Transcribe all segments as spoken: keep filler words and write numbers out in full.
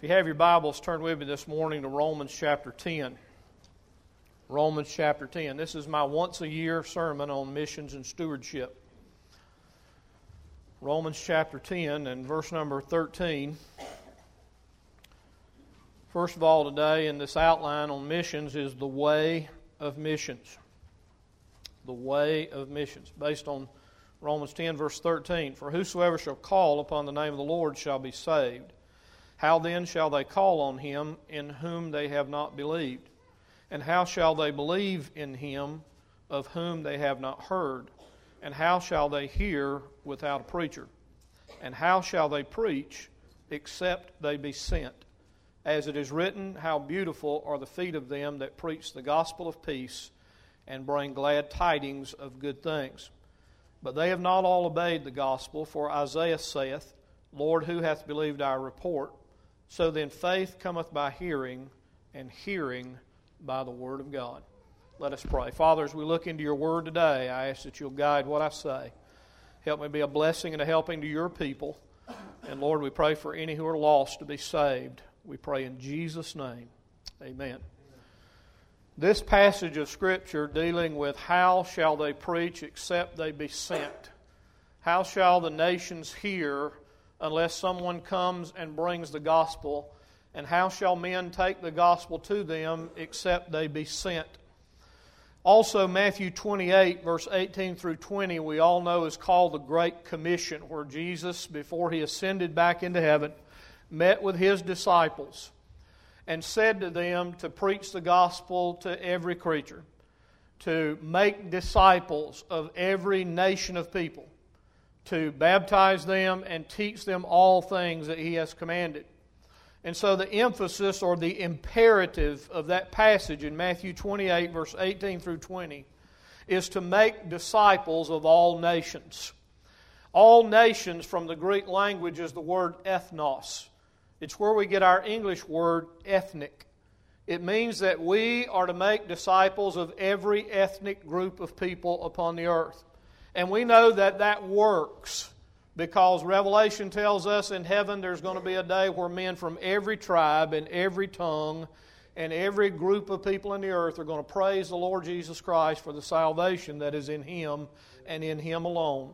If you have your Bibles, turn with me this morning to Romans chapter ten. Romans chapter ten. This is my once-a-year sermon on missions and stewardship. Romans chapter ten and verse number thirteen. First of all today in this outline on missions is the way of missions. The way of missions, based on Romans ten verse thirteen. For whosoever shall call upon the name of the Lord shall be saved. How then shall they call on him in whom they have not believed? And how shall they believe in him of whom they have not heard? And how shall they hear without a preacher? And how shall they preach except they be sent? As it is written, how beautiful are the feet of them that preach the gospel of peace and bring glad tidings of good things. But they have not all obeyed the gospel, for Isaiah saith, Lord, who hath believed our report? So then faith cometh by hearing, and hearing by the word of God. Let us pray. Father, as we look into your word today, I ask that you'll guide what I say. Help me be a blessing and a helping to your people. And Lord, we pray for any who are lost to be saved. We pray in Jesus' name. Amen. This passage of Scripture dealing with how shall they preach except they be sent? How shall the nations hear unless someone comes and brings the gospel? And how shall men take the gospel to them except they be sent? Also, Matthew twenty-eight, verse eighteen through twenty, we all know is called the Great Commission, where Jesus, before He ascended back into heaven, met with His disciples and said to them to preach the gospel to every creature, to make disciples of every nation of people, to baptize them and teach them all things that He has commanded. And so the emphasis or the imperative of that passage in Matthew twenty-eight, verse eighteen through twenty, is to make disciples of all nations. All nations from the Greek language is the word ethnos. It's where we get our English word ethnic. It means that we are to make disciples of every ethnic group of people upon the earth. And we know that that works because Revelation tells us in heaven there's going to be a day where men from every tribe and every tongue and every group of people in the earth are going to praise the Lord Jesus Christ for the salvation that is in Him and in Him alone.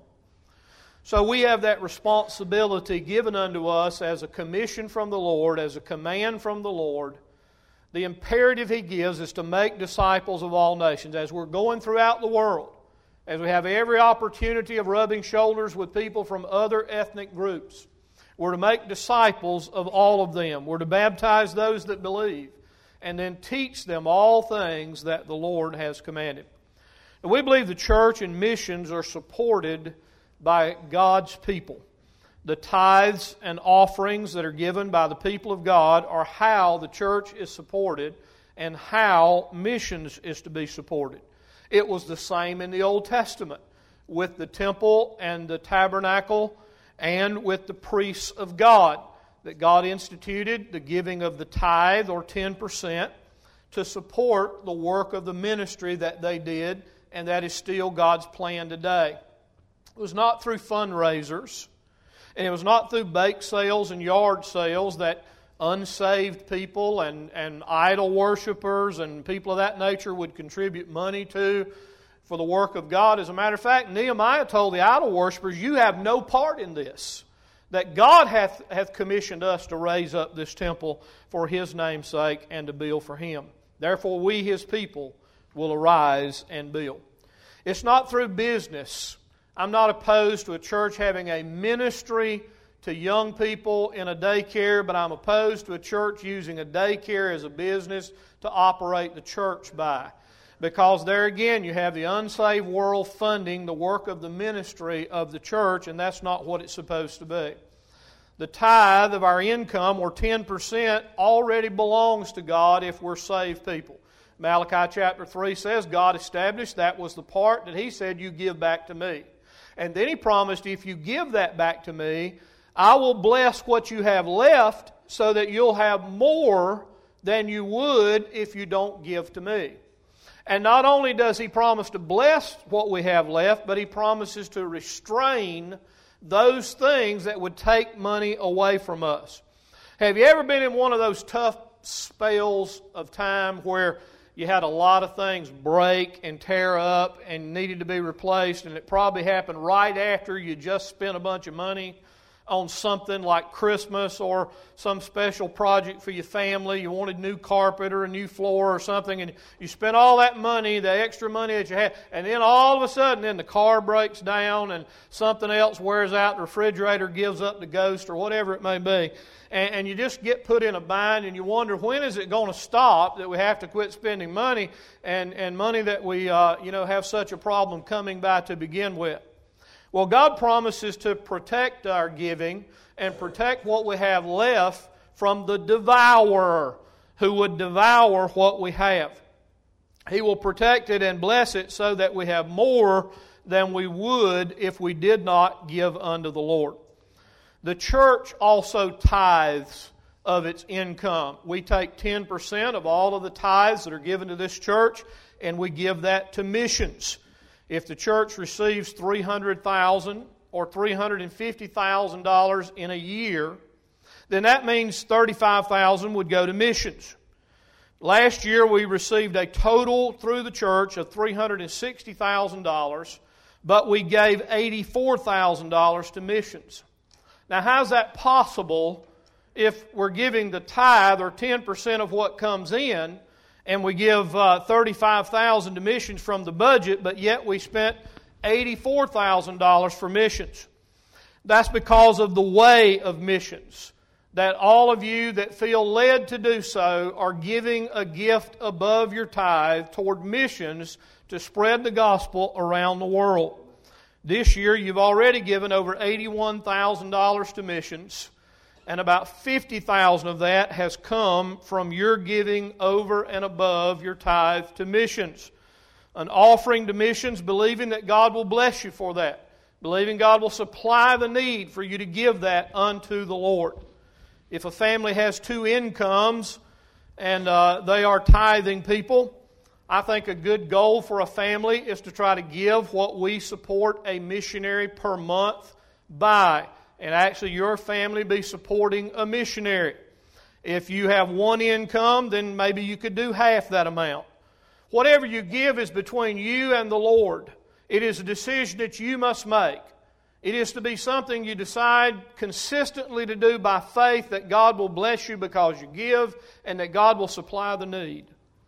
So we have that responsibility given unto us as a commission from the Lord, as a command from the Lord. The imperative He gives is to make disciples of all nations. As we're going throughout the world, as we have every opportunity of rubbing shoulders with people from other ethnic groups, we're to make disciples of all of them. We're to baptize those that believe and then teach them all things that the Lord has commanded. And we believe the church and missions are supported by God's people. The tithes and offerings that are given by the people of God are how the church is supported and how missions is to be supported. It was the same in the Old Testament with the temple and the tabernacle and with the priests of God, that God instituted the giving of the tithe or ten percent to support the work of the ministry that they did, and that is still God's plan today. It was not through fundraisers, and it was not through bake sales and yard sales that unsaved people and, and idol worshipers and people of that nature would contribute money to for the work of God. As a matter of fact, Nehemiah told the idol worshipers, you have no part in this, that God hath, hath commissioned us to raise up this temple for His name's sake and to build for Him. Therefore, we, His people, will arise and build. It's not through business. I'm not opposed to a church having a ministry to young people in a daycare, but I'm opposed to a church using a daycare as a business to operate the church by. Because there again, you have the unsaved world funding the work of the ministry of the church, and that's not what it's supposed to be. The tithe of our income, or ten percent, already belongs to God if we're saved people. Malachi chapter three says, God established that was the part that He said, you give back to me. And then He promised, if you give that back to me, I will bless what you have left so that you'll have more than you would if you don't give to me. And not only does He promise to bless what we have left, but He promises to restrain those things that would take money away from us. Have you ever been in one of those tough spells of time where you had a lot of things break and tear up and needed to be replaced, and it probably happened right after you just spent a bunch of money on something like Christmas or some special project for your family? You wanted new carpet or a new floor or something, and you spent all that money, the extra money that you had, and then all of a sudden then the car breaks down and something else wears out, the refrigerator gives up the ghost or whatever it may be, and, and you just get put in a bind, and you wonder, when is it going to stop that we have to quit spending money, and, and money that we uh, you know have such a problem coming by to begin with? Well, God promises to protect our giving and protect what we have left from the devourer who would devour what we have. He will protect it and bless it so that we have more than we would if we did not give unto the Lord. The church also tithes of its income. We take ten percent of all of the tithes that are given to this church, and we give that to missions. If the church receives three hundred thousand dollars or three hundred fifty thousand dollars in a year, then that means thirty-five thousand dollars would go to missions. Last year we received a total through the church of three hundred sixty thousand dollars, but we gave eighty-four thousand dollars to missions. Now, how's that possible if we're giving the tithe, or ten percent of what comes in, and we give uh, thirty-five thousand dollars to missions from the budget, but yet we spent eighty-four thousand dollars for missions? That's because of the way of missions. That all of you that feel led to do so are giving a gift above your tithe toward missions to spread the gospel around the world. This year you've already given over eighty-one thousand dollars to missions, and about fifty thousand dollars of that has come from your giving over and above your tithe to missions. An offering to missions, believing that God will bless you for that. Believing God will supply the need for you to give that unto the Lord. If a family has two incomes and uh, they are tithing people, I think a good goal for a family is to try to give what we support a missionary per month by. And actually your family be supporting a missionary. If you have one income, then maybe you could do half that amount. Whatever you give is between you and the Lord. It is a decision that you must make. It is to be something you decide consistently to do by faith, that God will bless you because you give, and that God will supply the need.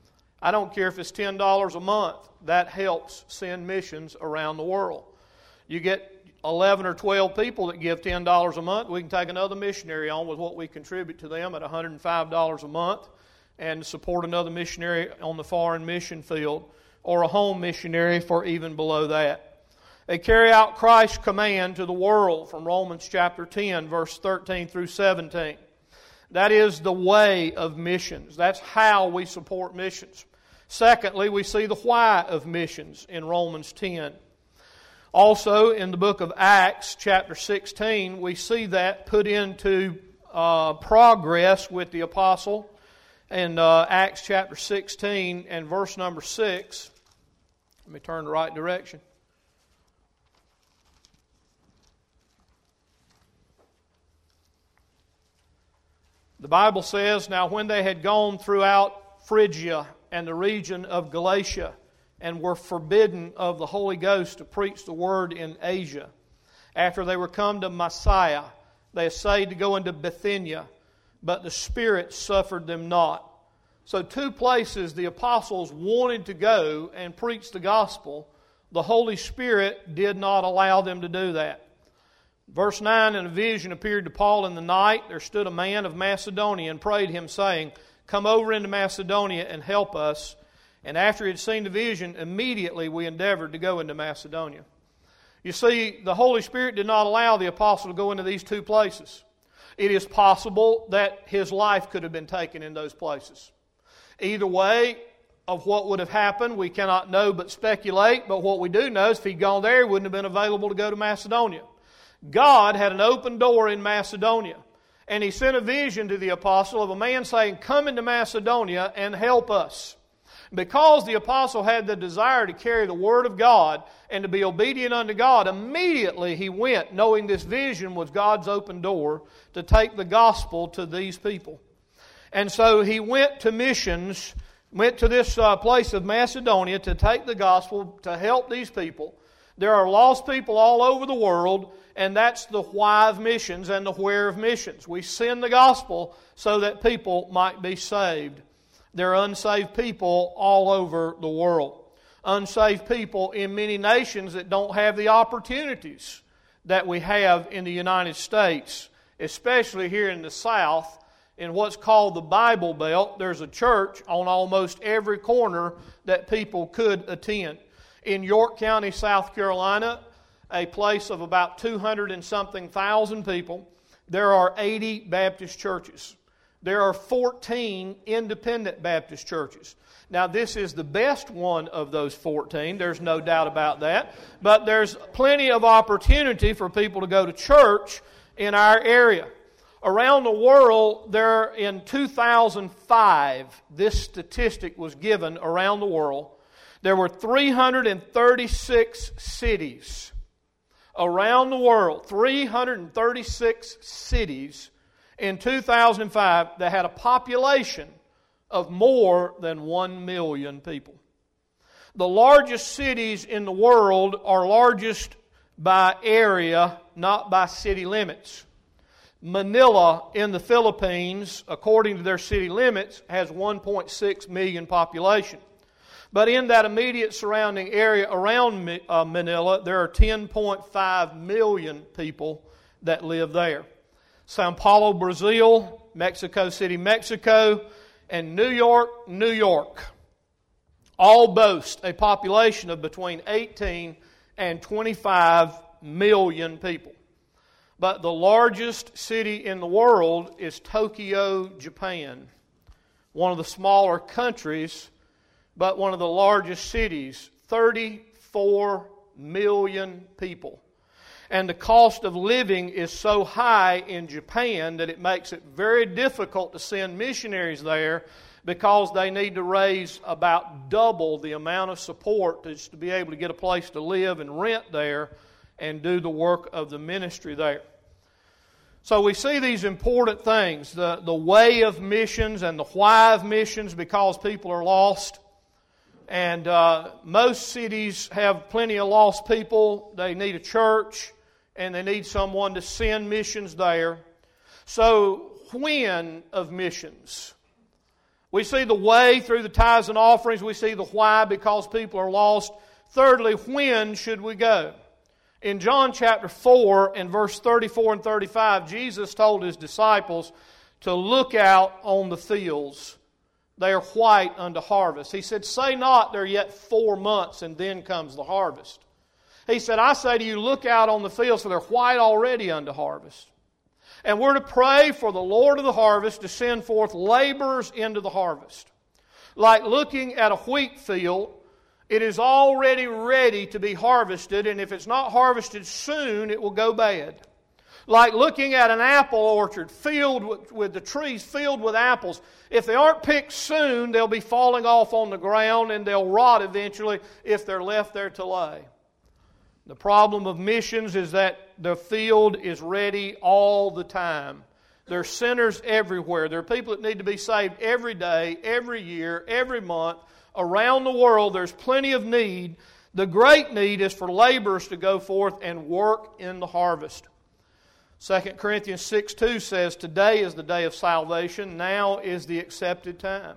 I don't care if it's ten dollars a month. That helps send missions around the world. You get eleven or twelve people that give ten dollars a month, we can take another missionary on with what we contribute to them at one hundred five dollars a month and support another missionary on the foreign mission field, or a home missionary for even below that. They carry out Christ's command to the world from Romans chapter ten, verse thirteen through seventeen. That is the way of missions. That's how we support missions. Secondly, we see the why of missions in Romans ten. Also, in the book of Acts, chapter sixteen, we see that put into uh, progress with the apostle. In uh, Acts chapter sixteen and verse number six, let me turn the right direction. The Bible says, "Now when they had gone throughout Phrygia and the region of Galatia, and were forbidden of the Holy Ghost to preach the word in Asia, after they were come to Messiah, they essayed to go into Bithynia, but the Spirit suffered them not." So two places the apostles wanted to go and preach the gospel. The Holy Spirit did not allow them to do that. Verse nine, "In a vision appeared to Paul in the night. There stood a man of Macedonia and prayed him, saying, Come over into Macedonia and help us. And after he had seen the vision, immediately we endeavored to go into Macedonia." You see, the Holy Spirit did not allow the apostle to go into these two places. It is possible that his life could have been taken in those places. Either way of what would have happened, we cannot know but speculate. But what we do know is if he'd gone there, he wouldn't have been available to go to Macedonia. God had an open door in Macedonia. And He sent a vision to the apostle of a man saying, "Come into Macedonia and help us." Because the apostle had the desire to carry the Word of God and to be obedient unto God, immediately he went, knowing this vision was God's open door, to take the gospel to these people. And so he went to missions, went to this uh, place of Macedonia to take the gospel, to help these people. There are lost people all over the world, and that's the why of missions and the where of missions. We send the gospel so that people might be saved. There are unsaved people all over the world. Unsaved people in many nations that don't have the opportunities that we have in the United States, especially here in the South. In what's called the Bible Belt, there's a church on almost every corner that people could attend. In York County, South Carolina, a place of about two hundred and something thousand people, there are eighty Baptist churches. There are fourteen independent Baptist churches. Now, this is the best one of those fourteen. There's no doubt about that. But there's plenty of opportunity for people to go to church in our area. Around the world, there in two thousand five, this statistic was given around the world. There were three hundred thirty-six cities around the world, three hundred thirty-six cities in two thousand five that had a population of more than one million people. The largest cities in the world are largest by area, not by city limits. Manila in the Philippines, according to their city limits, has one point six million population. But in that immediate surrounding area around uh, Manila, there are ten point five million people that live there. Sao Paulo, Brazil, Mexico City, Mexico, and New York, New York, all boast a population of between eighteen and twenty-five million people. But the largest city in the world is Tokyo, Japan, one of the smaller countries, but one of the largest cities, thirty-four million people. And the cost of living is so high in Japan that it makes it very difficult to send missionaries there, because they need to raise about double the amount of support just to be able to get a place to live and rent there and do the work of the ministry there. So we see these important things, the, the way of missions and the why of missions, because people are lost. And uh, most cities have plenty of lost people. They need a church, and they need someone to send missions there. So when of missions? We see the way through the tithes and offerings. We see the why, because people are lost. Thirdly, when should we go? In John chapter four and verse thirty-four and thirty-five, Jesus told His disciples to look out on the fields. They are white unto harvest. He said, say not, there are yet four months and then comes the harvest. He said, I say to you, look out on the fields, for they're white already unto harvest. And we're to pray for the Lord of the harvest to send forth laborers into the harvest. Like looking at a wheat field, it is already ready to be harvested, and if it's not harvested soon, it will go bad. Like looking at an apple orchard filled with, with the trees filled with apples. If they aren't picked soon, they'll be falling off on the ground, and they'll rot eventually if they're left there to lay. The problem of missions is that the field is ready all the time. There are sinners everywhere. There are people that need to be saved every day, every year, every month. Around the world, there's plenty of need. The great need is for laborers to go forth and work in the harvest. Second Corinthians six two says, today is the day of salvation. Now is the accepted time.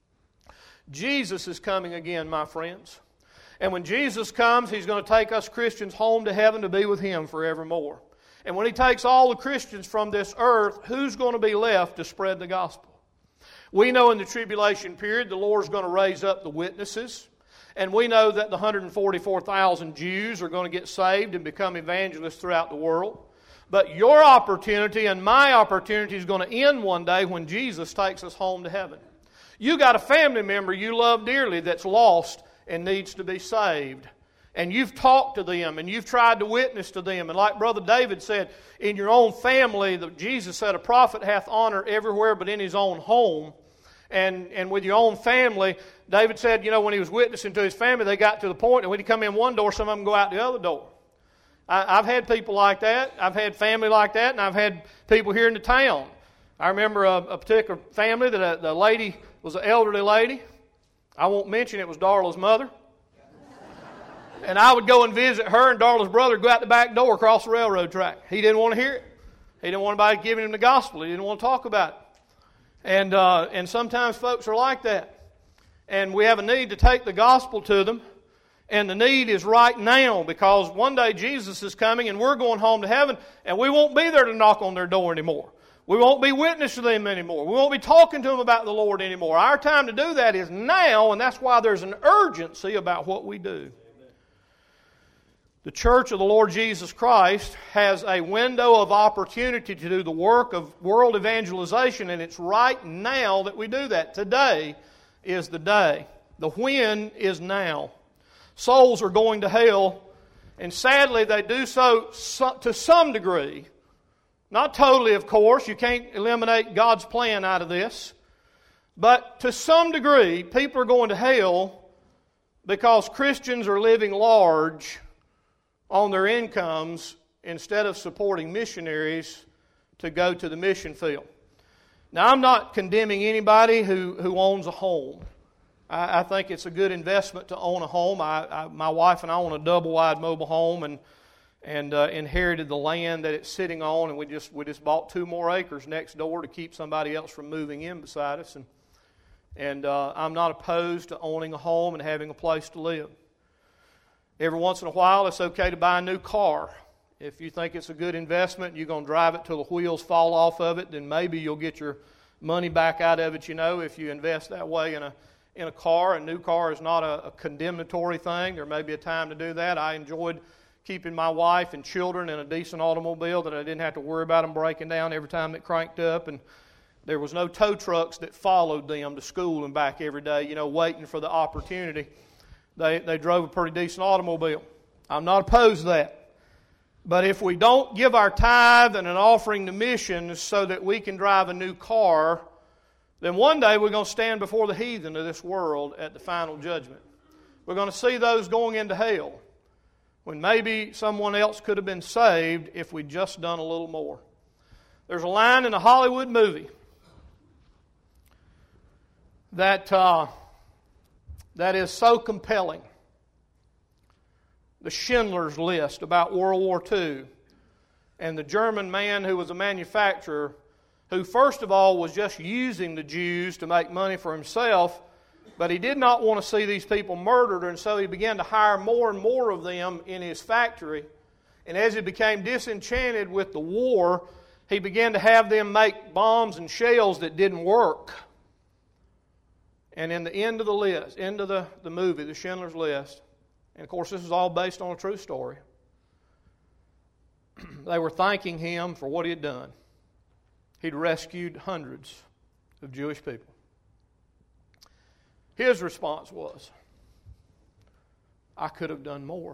Jesus is coming again, my friends. And when Jesus comes, He's going to take us Christians home to heaven to be with Him forevermore. And when He takes all the Christians from this earth, who's going to be left to spread the gospel? We know in the tribulation period the Lord's going to raise up the witnesses. And we know that the one hundred forty-four thousand Jews are going to get saved and become evangelists throughout the world. But your opportunity and my opportunity is going to end one day when Jesus takes us home to heaven. You got a family member you love dearly that's lost and needs to be saved. And you've talked to them and you've tried to witness to them. And like Brother David said, in your own family, Jesus said, a prophet hath honor everywhere but in his own home. And and with your own family, David said, you know, when he was witnessing to his family, they got to the point that when he come in one door, some of them go out the other door. I, I've had people like that. I've had family like that, and I've had people here in the town. I remember a, a particular family that a, the lady was an elderly lady. I won't mention it was Darla's mother. And I would go and visit her, and Darla's brother would go out the back door across the railroad track. He didn't want to hear it. He didn't want anybody giving him the gospel. He didn't want to talk about it. And uh, and sometimes folks are like that. And we have a need to take the gospel to them. And the need is right now, because one day Jesus is coming and we're going home to heaven, and we won't be there to knock on their door anymore. We won't be witnessing to them anymore. We won't be talking to them about the Lord anymore. Our time to do that is now, and that's why there's an urgency about what we do. The church of the Lord Jesus Christ has a window of opportunity to do the work of world evangelization, and it's right now that we do that. Today is the day. The when is now. Souls are going to hell, and sadly they do so to some degree. Not totally, of course. You can't eliminate God's plan out of this. But to some degree, people are going to hell because Christians are living large on their incomes instead of supporting missionaries to go to the mission field. Now, I'm not condemning anybody who, who owns a home. I, I think it's a good investment to own a home. I, I, my wife and I own a double-wide mobile home and and uh, inherited the land that it's sitting on, and we just we just bought two more acres next door to keep somebody else from moving in beside us. And and uh, I'm not opposed to owning a home and having a place to live. Every once in a while, it's okay to buy a new car. If you think it's a good investment and you're going to drive it till the wheels fall off of it, then maybe you'll get your money back out of it, you know, if you invest that way in a in a car. A new car is not a, a condemnatory thing. There may be a time to do that. I enjoyed keeping my wife and children in a decent automobile that I didn't have to worry about them breaking down every time it cranked up, and there was no tow trucks that followed them to school and back every day, you know, waiting for the opportunity. They they drove a pretty decent automobile. I'm not opposed to that. But if we don't give our tithe and an offering to missions so that we can drive a new car, then one day we're going to stand before the heathen of this world at the final judgment. We're going to see those going into hell when maybe someone else could have been saved if we'd just done a little more. There's a line in a Hollywood movie that uh, that is so compelling. The Schindler's List, about World War Two, and the German man who was a manufacturer who first of all was just using the Jews to make money for himself, but he did not want to see these people murdered, and so he began to hire more and more of them in his factory. And as he became disenchanted with the war, he began to have them make bombs and shells that didn't work. And in the end of the list, end of the, the movie, The Schindler's List, and of course this is all based on a true story, they were thanking him for what he had done. He'd rescued hundreds of Jewish people. His response was, I could have done more.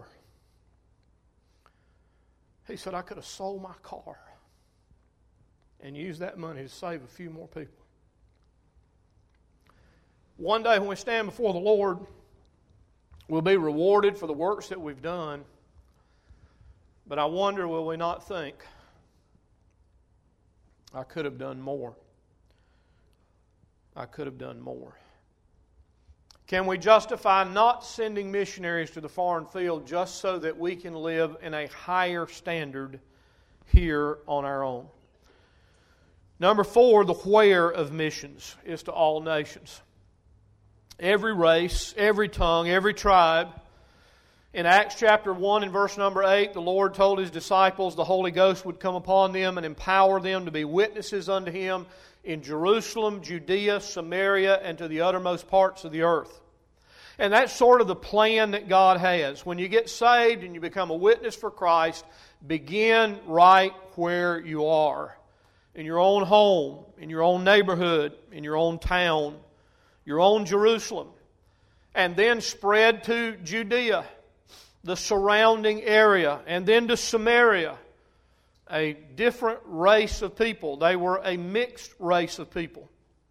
He said, I could have sold my car and used that money to save a few more people. One day when we stand before the Lord, we'll be rewarded for the works that we've done. But I wonder, will we not think, I could have done more. I could have done more. Can we justify not sending missionaries to the foreign field just so that we can live in a higher standard here on our own? Number four, the where of missions is to all nations. Every race, every tongue, every tribe. In Acts chapter one and verse number eight, the Lord told His disciples the Holy Ghost would come upon them and empower them to be witnesses unto Him in Jerusalem, Judea, Samaria, and to the uttermost parts of the earth. And that's sort of the plan that God has. When you get saved and you become a witness for Christ, begin right where you are. In your own home, in your own neighborhood, in your own town, your own Jerusalem. And then spread to Judea, the surrounding area, and then to Samaria, a different race of people. They were a mixed race of people.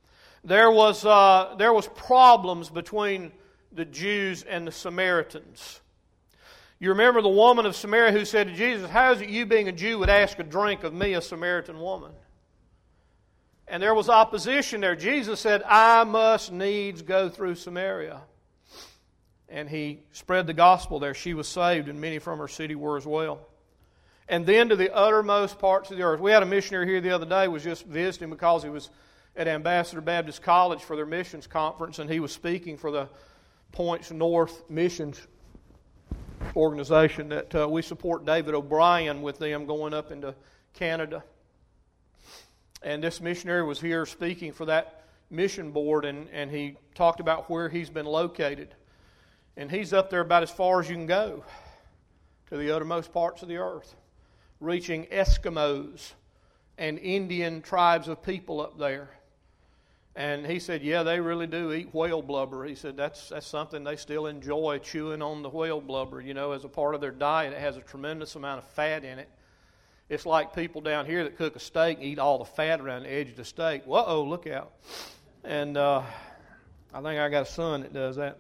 there was uh, there was problems between the Jews and the Samaritans. You remember the woman of Samaria who said to Jesus, "How is it you, being a Jew, would ask a drink of me, a Samaritan woman?" And there was opposition there. Jesus said, "I must needs go through Samaria." And He spread the gospel there. She was saved, and many from her city were as well. And then to the uttermost parts of the earth. We had a missionary here the other day, was just visiting because he was at Ambassador Baptist College for their missions conference, and he was speaking for the Points North Missions organization that uh, we support David O'Brien with them going up into Canada. And this missionary was here speaking for that mission board, and, and he talked about where he's been located. And he's up there about as far as you can go, to the uttermost parts of the earth, reaching Eskimos and Indian tribes of people up there. And he said, yeah, they really do eat whale blubber. He said that's that's something they still enjoy, chewing on the whale blubber, you know, as a part of their diet. It has a tremendous amount of fat in it. It's like people down here that cook a steak and eat all the fat around the edge of the steak. Whoa, look out. And uh, I think I got a son that does that.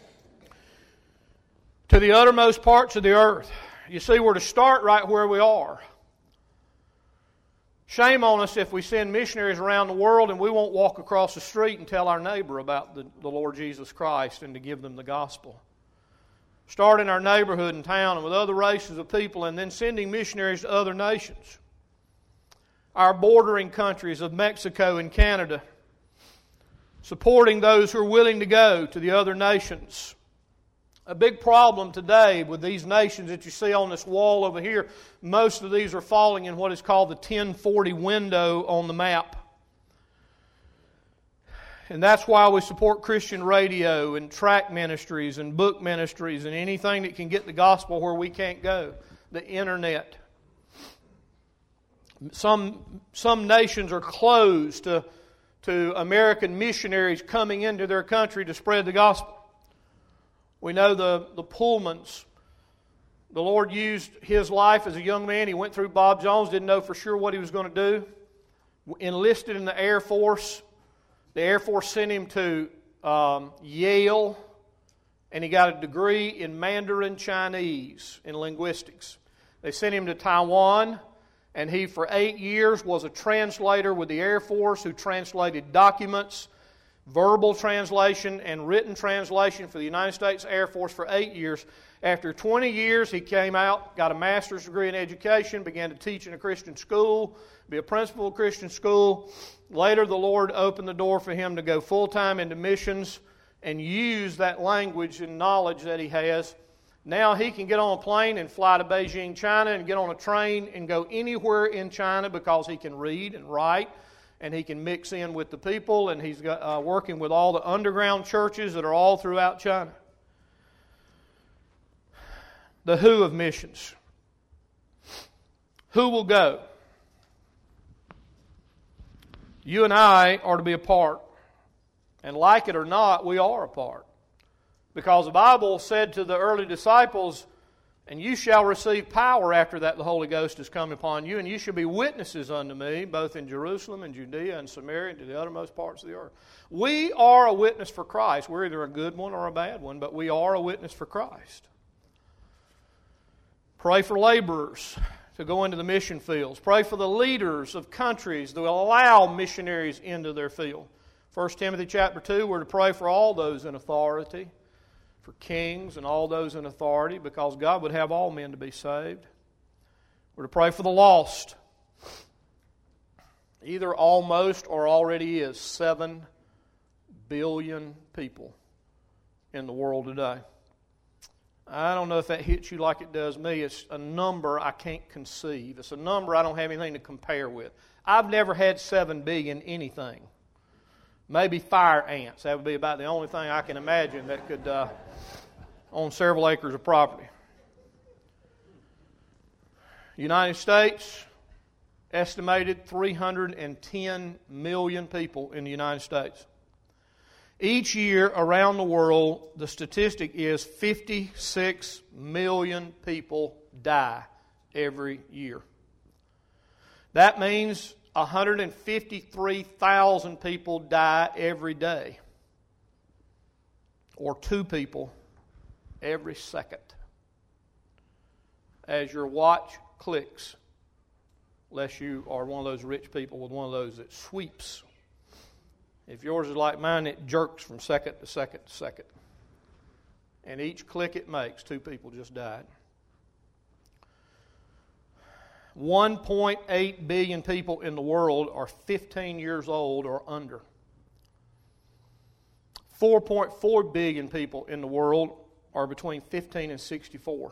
To the uttermost parts of the earth. You see, we're to start right where we are. Shame on us if we send missionaries around the world and we won't walk across the street and tell our neighbor about the, the Lord Jesus Christ and to give them the gospel. Start in our neighborhood and town and with other races of people, and then sending missionaries to other nations. Our bordering countries of Mexico and Canada. Supporting those who are willing to go to the other nations. A big problem today with these nations that you see on this wall over here, most of these are falling in what is called the ten forty window on the map. And that's why we support Christian radio and tract ministries and book ministries and anything that can get the gospel where we can't go. The internet. Some, some nations are closed to, to American missionaries coming into their country to spread the gospel. We know the, the Pullmans. The Lord used his life as a young man. He went through Bob Jones, didn't know for sure what he was going to do. Enlisted in the Air Force. The Air Force sent him to um, Yale, and he got a degree in Mandarin Chinese, in linguistics. They sent him to Taiwan, and he for eight years was a translator with the Air Force who translated documents, verbal translation and written translation for the United States Air Force for eight years. After twenty years, he came out, got a master's degree in education, began to teach in a Christian school, be a principal of a Christian school. Later, the Lord opened the door for him to go full-time into missions and use that language and knowledge that he has. Now he can get on a plane and fly to Beijing, China, and get on a train and go anywhere in China because he can read and write, and he can mix in with the people, and he's got, uh, working with all the underground churches that are all throughout China. The who of missions. Who will go? You and I are to be a part. And like it or not, we are a part. Because the Bible said to the early disciples, and you shall receive power after that the Holy Ghost has come upon you, and you shall be witnesses unto me, both in Jerusalem and Judea and Samaria and to the uttermost parts of the earth. We are a witness for Christ. We're either a good one or a bad one, but we are a witness for Christ. Pray for laborers to go into the mission fields. Pray for the leaders of countries that will allow missionaries into their field. First Timothy chapter two, we're to pray for all those in authority, for kings and all those in authority, because God would have all men to be saved. We're to pray for the lost. Either almost or already is seven billion people in the world today. I don't know if that hits you like it does me. It's a number I can't conceive. It's a number I don't have anything to compare with. I've never had seven billion anything. Maybe fire ants. That would be about the only thing I can imagine that could uh, own several acres of property. United States, estimated three hundred ten million people in the United States. Each year around the world, the statistic is fifty-six million people die every year. That means one hundred fifty-three thousand people die every day, or two people every second. As your watch clicks, unless you are one of those rich people with one of those that sweeps. If yours is like mine, it jerks from second to second to second. And each click it makes, two people just died. one point eight billion people in the world are fifteen years old or under. four point four billion people in the world are between fifteen and sixty-four.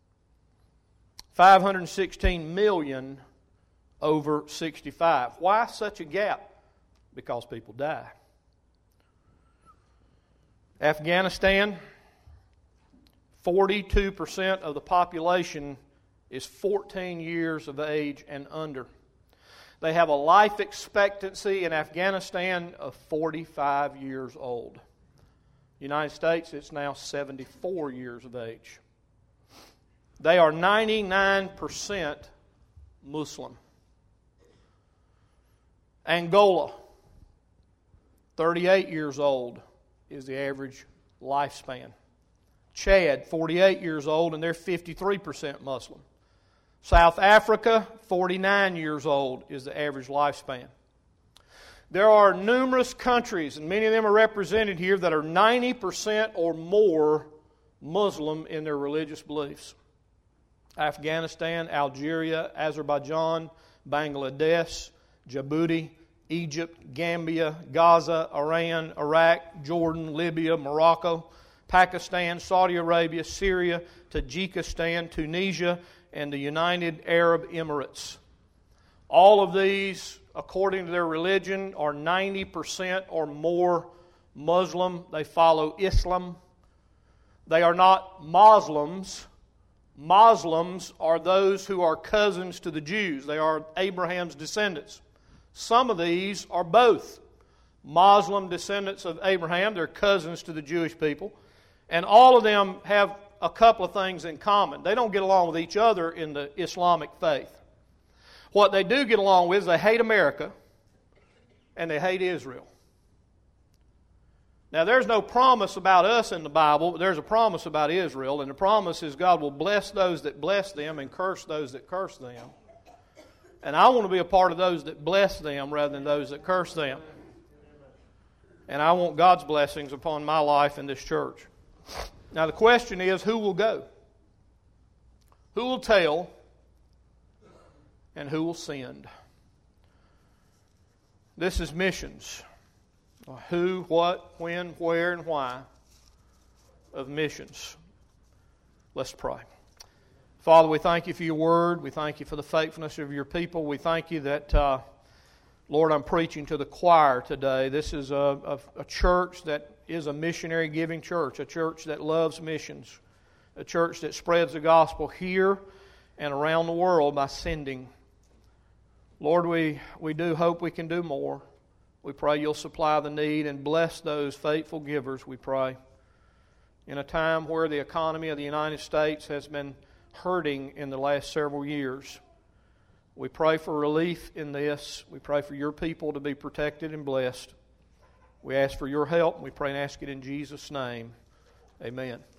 five hundred sixteen million over sixty-five. Why such a gap? Because people die. Afghanistan, forty-two percent of the population is fourteen years of age and under. They have a life expectancy in Afghanistan of forty-five years old. United States, it's now seventy-four years of age. They are ninety-nine percent Muslim. Angola, thirty-eight years old is the average lifespan. Chad, forty-eight years old, and they're fifty-three percent Muslim. South Africa, forty-nine years old is the average lifespan. There are numerous countries, and many of them are represented here, that are ninety percent or more Muslim in their religious beliefs. Afghanistan, Algeria, Azerbaijan, Bangladesh, Djibouti, Egypt, Gambia, Gaza, Iran, Iraq, Jordan, Libya, Morocco, Pakistan, Saudi Arabia, Syria, Tajikistan, Tunisia, and the United Arab Emirates. All of these, according to their religion, are ninety percent or more Muslim. They follow Islam. They are not Muslims. Muslims are those who are cousins to the Jews. They are Abraham's descendants. Some of these are both Muslim descendants of Abraham. They're cousins to the Jewish people. And all of them have a couple of things in common. They don't get along with each other in the Islamic faith. What they do get along with is they hate America and they hate Israel. Now, there's no promise about us in the Bible, but there's a promise about Israel, and the promise is God will bless those that bless them and curse those that curse them. And I want to be a part of those that bless them rather than those that curse them. And I want God's blessings upon my life in this church. Now, the question is, who will go? Who will tell? And who will send? This is missions. Who, what, when, where, and why of missions. Let's pray. Father, we thank you for your word. We thank you for the faithfulness of your people. We thank you that, uh, Lord, I'm preaching to the choir today. This is a, a, a church that is a missionary giving church, a church that loves missions, a church that spreads the gospel here and around the world by sending. Lord, we, we do hope we can do more. We pray you'll supply the need and bless those faithful givers, we pray. In a time where the economy of the United States has been hurting in the last several years, we pray for relief in this. We pray for your people to be protected and blessed. We ask for your help, and we pray and ask it in Jesus' name. Amen.